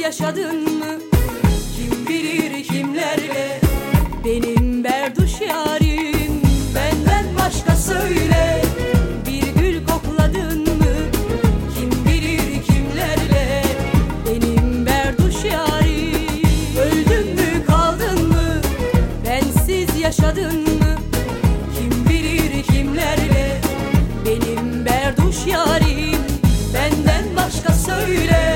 yaşadın mı? Kim bilir kimlerle? Benim berduş yarim, benden başka söyle. Bir gül kokladın mı? Kim bilir kimlerle? Benim berduş yarim. Öldün mü kaldın mı? Bensiz yaşadın mı? Kim bilir kimlerle? Benim berduş yarim, benden başka söyle.